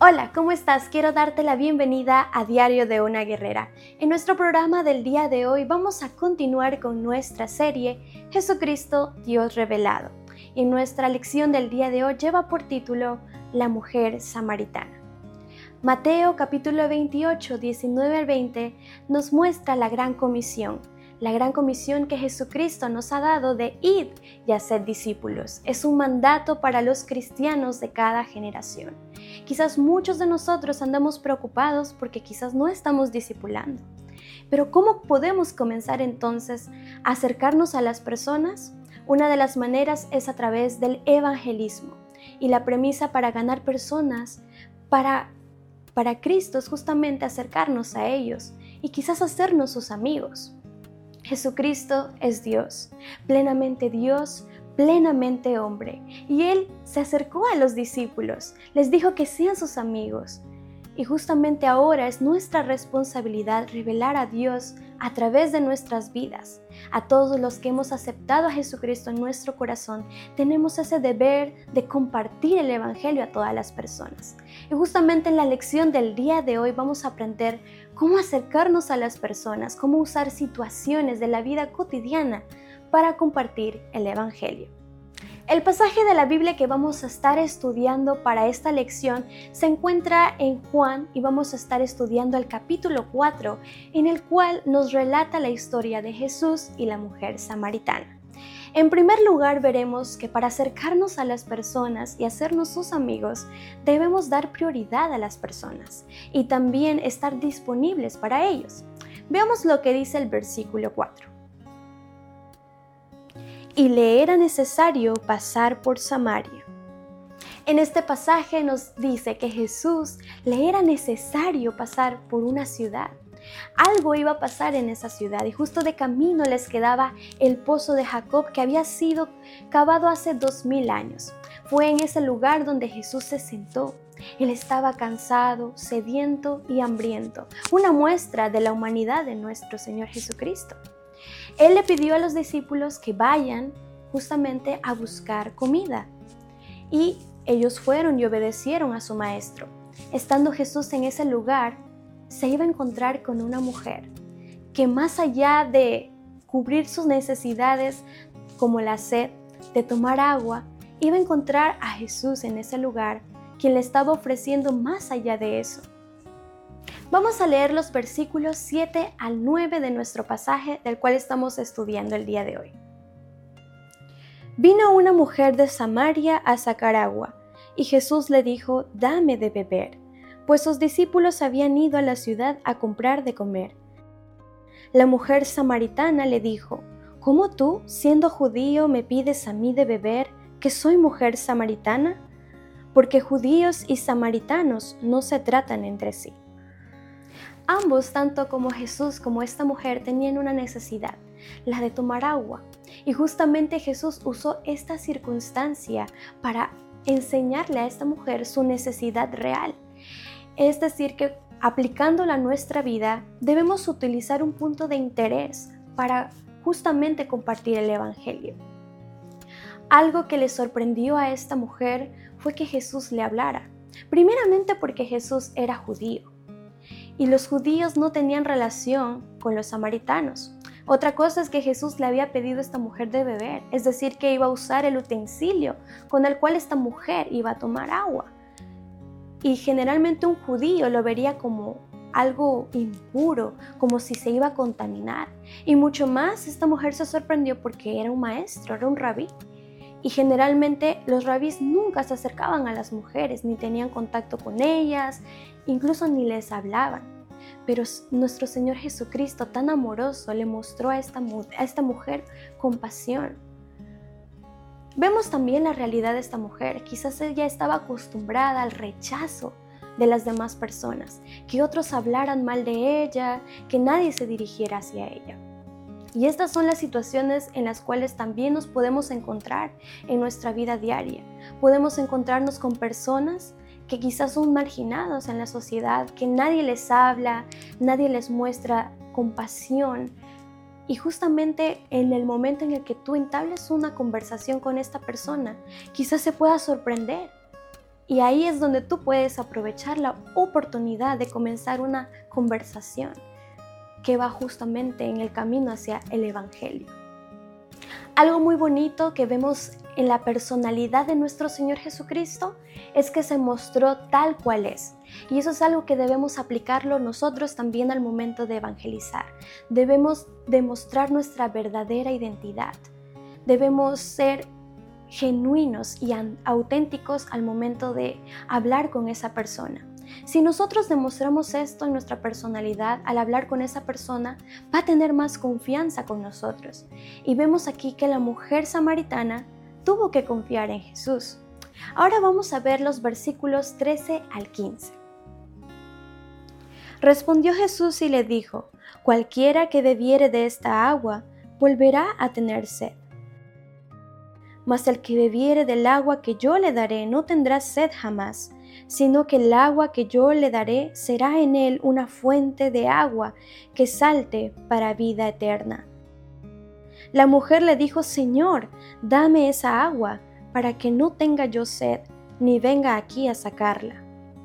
Hola, ¿cómo estás? Quiero darte la bienvenida a Diario de una Guerrera. En nuestro programa del día de hoy vamos a continuar con nuestra serie Jesucristo, Dios revelado. Y nuestra lección del día de hoy lleva por título La mujer samaritana. Mateo capítulo 28, 19 al 20 nos muestra la gran comisión que Jesucristo nos ha dado de ir y hacer discípulos. Es un mandato para los cristianos de cada generación. Quizás muchos de nosotros andamos preocupados porque quizás no estamos discipulando. Pero ¿cómo podemos comenzar entonces a acercarnos a las personas? Una de las maneras es a través del evangelismo. Y la premisa para ganar personas para Cristo es justamente acercarnos a ellos y quizás hacernos sus amigos. Jesucristo es Dios, plenamente hombre, y Él se acercó a los discípulos, les dijo que sean sus amigos. Y justamente ahora es nuestra responsabilidad revelar a Dios a través de nuestras vidas. A todos los que hemos aceptado a Jesucristo en nuestro corazón, tenemos ese deber de compartir el Evangelio a todas las personas. Y justamente en la lección del día de hoy vamos a aprender cómo acercarnos a las personas, cómo usar situaciones de la vida cotidiana para compartir el Evangelio. El pasaje de la Biblia que vamos a estar estudiando para esta lección se encuentra en Juan y vamos a estar estudiando el capítulo 4, en el cual nos relata la historia de Jesús y la mujer samaritana. En primer lugar, veremos que para acercarnos a las personas y hacernos sus amigos, debemos dar prioridad a las personas y también estar disponibles para ellos. Veamos lo que dice el versículo 4. Y le era necesario pasar por Samaria. En este pasaje nos dice que Jesús le era necesario pasar por una ciudad. Algo iba a pasar en esa ciudad y justo de camino les quedaba el pozo de Jacob que había sido cavado hace 2000 años. Fue en ese lugar donde Jesús se sentó. Él estaba cansado, sediento y hambriento, una muestra de la humanidad de nuestro Señor Jesucristo. Él le pidió a los discípulos que vayan justamente a buscar comida y ellos fueron y obedecieron a su maestro. Estando Jesús en ese lugar, se iba a encontrar con una mujer que más allá de cubrir sus necesidades como la sed, de tomar agua, iba a encontrar a Jesús en ese lugar, quien le estaba ofreciendo más allá de eso. Vamos a leer los versículos 7 al 9 de nuestro pasaje del cual estamos estudiando el día de hoy. Vino una mujer de Samaria a sacar agua, y Jesús le dijo: «Dame de beber», pues sus discípulos habían ido a la ciudad a comprar de comer. La mujer samaritana le dijo: «¿Cómo tú, siendo judío, me pides a mí de beber, que soy mujer samaritana? Porque judíos y samaritanos no se tratan entre sí». Ambos, tanto como Jesús como esta mujer, tenían una necesidad, la de tomar agua. Y justamente Jesús usó esta circunstancia para enseñarle a esta mujer su necesidad real. Es decir, que aplicándola a nuestra vida, debemos utilizar un punto de interés para justamente compartir el Evangelio. Algo que le sorprendió a esta mujer fue que Jesús le hablara. Primeramente porque Jesús era judío. Y los judíos no tenían relación con los samaritanos. Otra cosa es que Jesús le había pedido a esta mujer de beber, es decir, que iba a usar el utensilio con el cual esta mujer iba a tomar agua. Y generalmente un judío lo vería como algo impuro, como si se iba a contaminar. Y mucho más, esta mujer se sorprendió porque era un maestro, era un rabí. Y generalmente los rabís nunca se acercaban a las mujeres, ni tenían contacto con ellas, incluso ni les hablaban. Pero nuestro Señor Jesucristo, tan amoroso, le mostró a esta mujer compasión. Vemos también la realidad de esta mujer. Quizás ella estaba acostumbrada al rechazo de las demás personas, que otros hablaran mal de ella, que nadie se dirigiera hacia ella. Y estas son las situaciones en las cuales también nos podemos encontrar en nuestra vida diaria. Podemos encontrarnos con personas que quizás son marginados en la sociedad, que nadie les habla, nadie les muestra compasión. Y justamente en el momento en el que tú entables una conversación con esta persona, quizás se pueda sorprender Y ahí es donde tú puedes aprovechar la oportunidad de comenzar una conversación que va justamente en el camino hacia el Evangelio. Algo muy bonito que vemos en la personalidad de nuestro Señor Jesucristo es que se mostró tal cual es. Y eso es algo que debemos aplicarlo nosotros también al momento de evangelizar. Debemos demostrar nuestra verdadera identidad. Debemos ser genuinos y auténticos al momento de hablar con esa persona. Si nosotros demostramos esto en nuestra personalidad, al hablar con esa persona, va a tener más confianza con nosotros. Y vemos aquí que la mujer samaritana tuvo que confiar en Jesús. Ahora vamos a ver los versículos 13 al 15. Respondió Jesús y le dijo: cualquiera que bebiere de esta agua, volverá a tener sed. Mas el que bebiere del agua que yo le daré no tendrá sed jamás, sino que el agua que yo le daré será en él una fuente de agua que salte para vida eterna. La mujer le dijo: Señor, dame esa agua, para que no tenga yo sed, ni venga aquí a sacarla.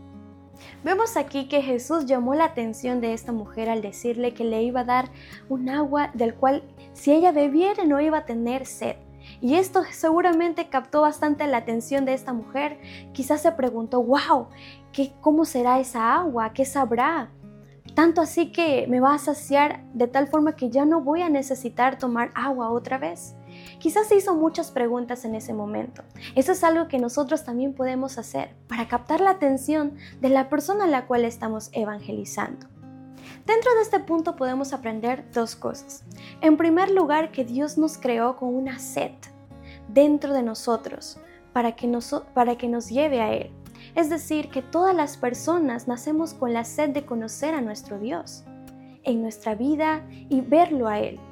Vemos aquí que Jesús llamó la atención de esta mujer al decirle que le iba a dar un agua del cual si ella bebiera no iba a tener sed. Y esto seguramente captó bastante la atención de esta mujer. Quizás se preguntó: wow, ¿cómo será esa agua? ¿Qué sabrá? Tanto así que me va a saciar de tal forma que ya no voy a necesitar tomar agua otra vez. Quizás se hizo muchas preguntas en ese momento. Eso es algo que nosotros también podemos hacer para captar la atención de la persona a la cual estamos evangelizando. Dentro de este punto podemos aprender dos cosas. En primer lugar, que Dios nos creó con una sed dentro de nosotros para que nos lleve a Él. Es decir, que todas las personas nacemos con la sed de conocer a nuestro Dios en nuestra vida y verlo a Él.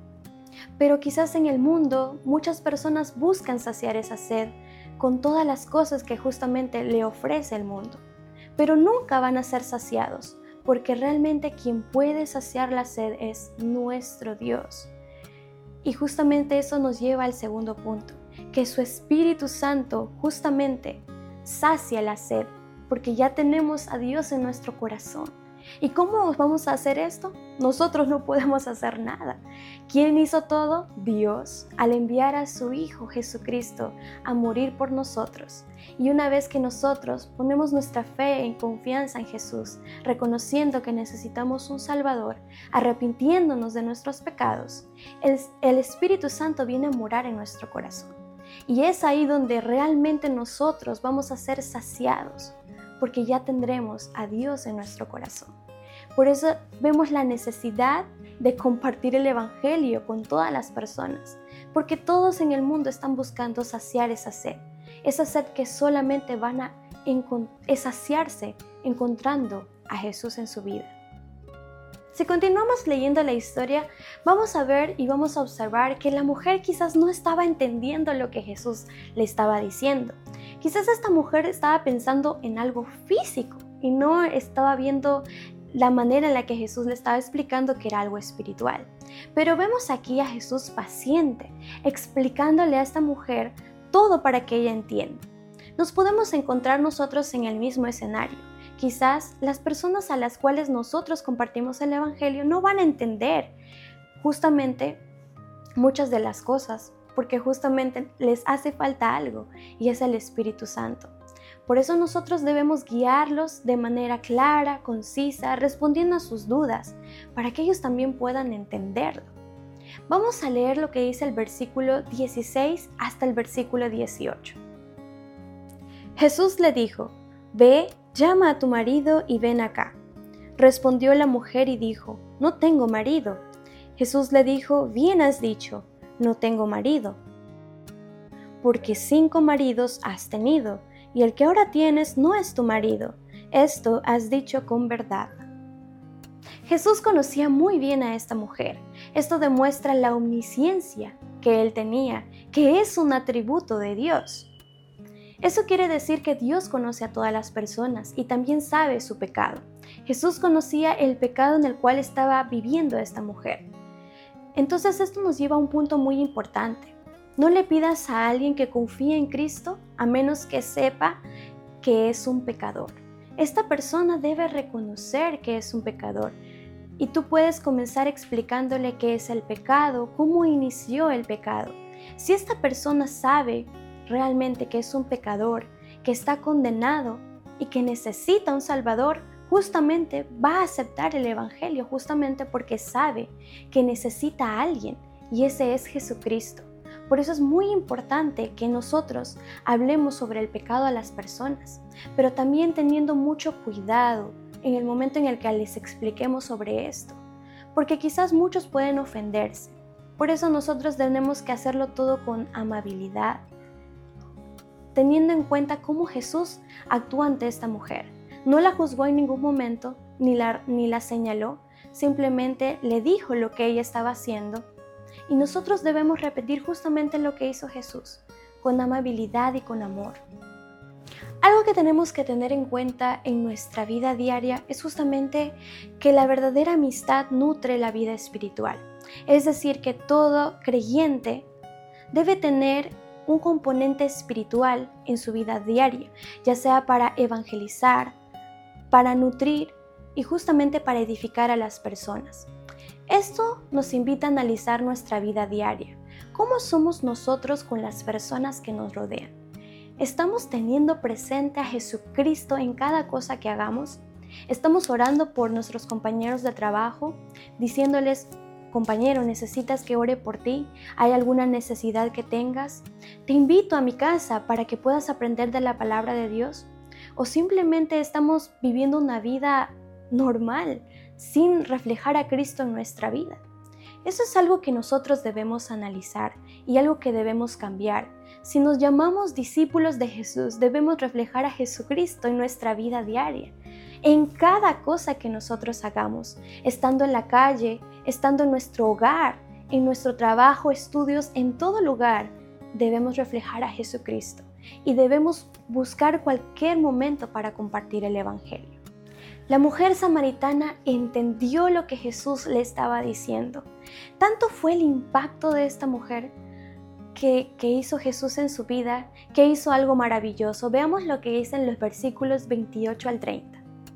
Pero quizás en el mundo muchas personas buscan saciar esa sed con todas las cosas que justamente le ofrece el mundo, pero nunca van a ser saciados, porque realmente quien puede saciar la sed es nuestro Dios. Y justamente eso nos lleva al segundo punto, que su Espíritu Santo justamente sacia la sed, porque ya tenemos a Dios en nuestro corazón. ¿Y cómo vamos a hacer esto? Nosotros no podemos hacer nada. ¿Quién hizo todo? Dios, al enviar a su Hijo Jesucristo a morir por nosotros. Y una vez que nosotros ponemos nuestra fe en confianza en Jesús, reconociendo que necesitamos un Salvador, arrepintiéndonos de nuestros pecados, el Espíritu Santo viene a morar en nuestro corazón. Y es ahí donde realmente nosotros vamos a ser saciados, porque ya tendremos a Dios en nuestro corazón. Por eso vemos la necesidad de compartir el Evangelio con todas las personas, porque todos en el mundo están buscando saciar esa sed que solamente van a saciarse encontrando a Jesús en su vida. Si continuamos leyendo la historia, vamos a ver y vamos a observar que la mujer quizás no estaba entendiendo lo que Jesús le estaba diciendo. Quizás esta mujer estaba pensando en algo físico y no estaba viendo la manera en la que Jesús le estaba explicando que era algo espiritual. Pero vemos aquí a Jesús paciente, explicándole a esta mujer todo para que ella entienda. Nos podemos encontrar nosotros en el mismo escenario. Quizás las personas a las cuales nosotros compartimos el Evangelio no van a entender justamente muchas de las cosas, porque justamente les hace falta algo, y es el Espíritu Santo. Por eso nosotros debemos guiarlos de manera clara, concisa, respondiendo a sus dudas, para que ellos también puedan entenderlo. Vamos a leer lo que dice el versículo 16 hasta el versículo 18. Jesús le dijo: «Ve, llama a tu marido y ven acá». Respondió la mujer y dijo: «No tengo marido». Jesús le dijo: «Bien has dicho, no tengo marido, porque 5 maridos has tenido, y el que ahora tienes no es tu marido. Esto has dicho con verdad». Jesús conocía muy bien a esta mujer. Esto demuestra la omnisciencia que él tenía, que es un atributo de Dios. Eso quiere decir que Dios conoce a todas las personas y también sabe su pecado. Jesús conocía el pecado en el cual estaba viviendo esta mujer. Entonces esto nos lleva a un punto muy importante. No le pidas a alguien que confíe en Cristo a menos que sepa que es un pecador. Esta persona debe reconocer que es un pecador. Y tú puedes comenzar explicándole qué es el pecado, cómo inició el pecado. Si esta persona sabe realmente que es un pecador, que está condenado y que necesita un Salvador, justamente va a aceptar el Evangelio, justamente porque sabe que necesita a alguien, y ese es Jesucristo. Por eso es muy importante que nosotros hablemos sobre el pecado a las personas, pero también teniendo mucho cuidado en el momento en el que les expliquemos sobre esto, porque quizás muchos pueden ofenderse. Por eso nosotros tenemos que hacerlo todo con amabilidad, teniendo en cuenta cómo Jesús actúa ante esta mujer. No la juzgó en ningún momento, ni la señaló, simplemente le dijo lo que ella estaba haciendo. Y nosotros debemos repetir justamente lo que hizo Jesús, con amabilidad y con amor. Algo que tenemos que tener en cuenta en nuestra vida diaria es justamente que la verdadera amistad nutre la vida espiritual. Es decir, que todo creyente debe tener un componente espiritual en su vida diaria, ya sea para evangelizar, para nutrir y justamente para edificar a las personas. Esto nos invita a analizar nuestra vida diaria. ¿Cómo somos nosotros con las personas que nos rodean? ¿Estamos teniendo presente a Jesucristo en cada cosa que hagamos? ¿Estamos orando por nuestros compañeros de trabajo, diciéndoles: compañero, necesitas que ore por ti? ¿Hay alguna necesidad que tengas? Te invito a mi casa para que puedas aprender de la palabra de Dios. ¿O simplemente estamos viviendo una vida normal, sin reflejar a Cristo en nuestra vida? Eso es algo que nosotros debemos analizar y algo que debemos cambiar. Si nos llamamos discípulos de Jesús, debemos reflejar a Jesucristo en nuestra vida diaria, en cada cosa que nosotros hagamos, estando en la calle, estando en nuestro hogar, en nuestro trabajo, estudios, en todo lugar, debemos reflejar a Jesucristo y debemos buscar cualquier momento para compartir el Evangelio. La mujer samaritana entendió lo que Jesús le estaba diciendo. Tanto fue el impacto de esta mujer que hizo Jesús en su vida, que hizo algo maravilloso. Veamos lo que dice en los versículos 28 al 30.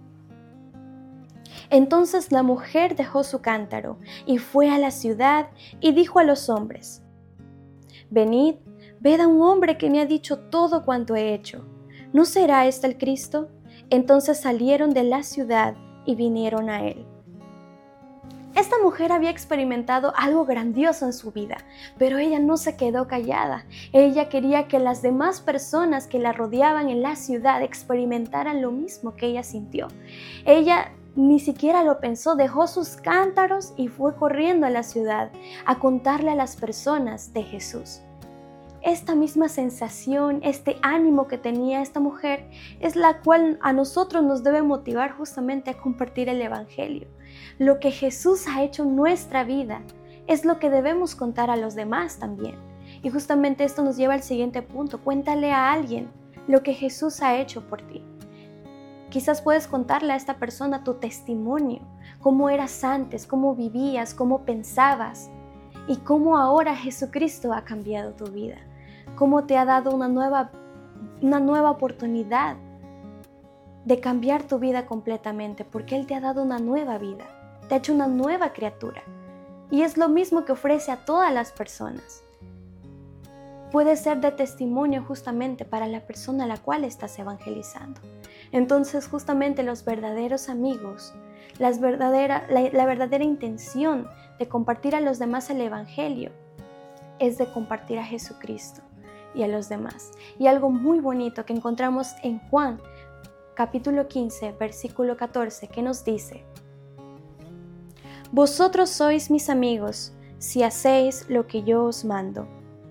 Entonces la mujer dejó su cántaro y fue a la ciudad y dijo a los hombres: venid, ved a un hombre que me ha dicho todo cuanto he hecho. ¿No será este el Cristo? Entonces salieron de la ciudad y vinieron a él. Esta mujer había experimentado algo grandioso en su vida, pero ella no se quedó callada. Ella quería que las demás personas que la rodeaban en la ciudad experimentaran lo mismo que ella sintió. Ella ni siquiera lo pensó, dejó sus cántaros y fue corriendo a la ciudad a contarle a las personas de Jesús. Esta misma sensación, este ánimo que tenía esta mujer es la cual a nosotros nos debe motivar justamente a compartir el Evangelio. Lo que Jesús ha hecho en nuestra vida es lo que debemos contar a los demás también. Y justamente esto nos lleva al siguiente punto: cuéntale a alguien lo que Jesús ha hecho por ti. Quizás puedes contarle a esta persona tu testimonio, cómo eras antes, cómo vivías, cómo pensabas y cómo ahora Jesucristo ha cambiado tu vida. Cómo te ha dado una nueva oportunidad de cambiar tu vida completamente, porque Él te ha dado una nueva vida, te ha hecho una nueva criatura. Y es lo mismo que ofrece a todas las personas. Puede ser de testimonio justamente para la persona a la cual estás evangelizando. Entonces, justamente los verdaderos amigos, la verdadera intención de compartir a los demás el Evangelio es de compartir a Jesucristo y a los demás. Y algo muy bonito que encontramos en Juan, capítulo 15, versículo 14, que nos dice: vosotros sois mis amigos si hacéis lo que yo os mando.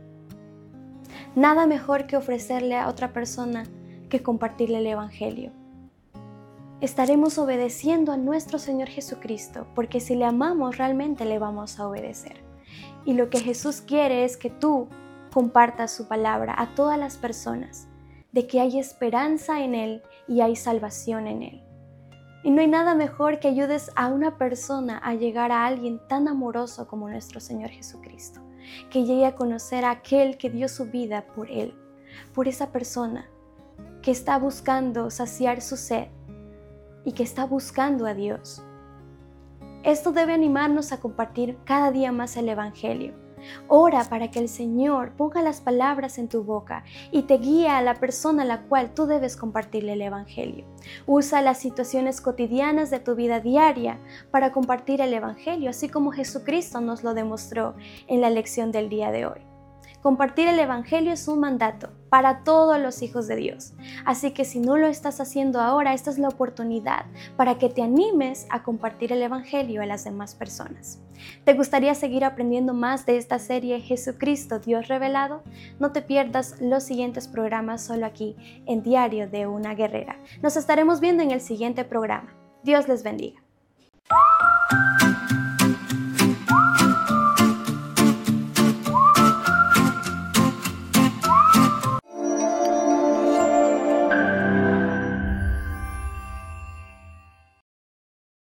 Nada mejor que ofrecerle a otra persona que compartirle el Evangelio. Estaremos obedeciendo a nuestro Señor Jesucristo, porque si le amamos realmente le vamos a obedecer. Y lo que Jesús quiere es que tú compartas su palabra a todas las personas, de que hay esperanza en Él y hay salvación en Él. Y no hay nada mejor que ayudes a una persona a llegar a alguien tan amoroso como nuestro Señor Jesucristo, que llegue a conocer a aquel que dio su vida por Él, por esa persona. que está buscando saciar su sed y que está buscando a Dios. Esto debe animarnos a compartir cada día más el Evangelio. Ora para que el Señor ponga las palabras en tu boca y te guíe a la persona a la cual tú debes compartirle el Evangelio. Usa las situaciones cotidianas de tu vida diaria para compartir el Evangelio, así como Jesucristo nos lo demostró en la lección del día de hoy. Compartir el Evangelio es un mandato para todos los hijos de Dios. Así que si no lo estás haciendo ahora, esta es la oportunidad para que te animes a compartir el Evangelio a las demás personas. ¿Te gustaría seguir aprendiendo más de esta serie Jesucristo, Dios revelado? No te pierdas los siguientes programas solo aquí en Diario de una Guerrera. Nos estaremos viendo en el siguiente programa. Dios les bendiga.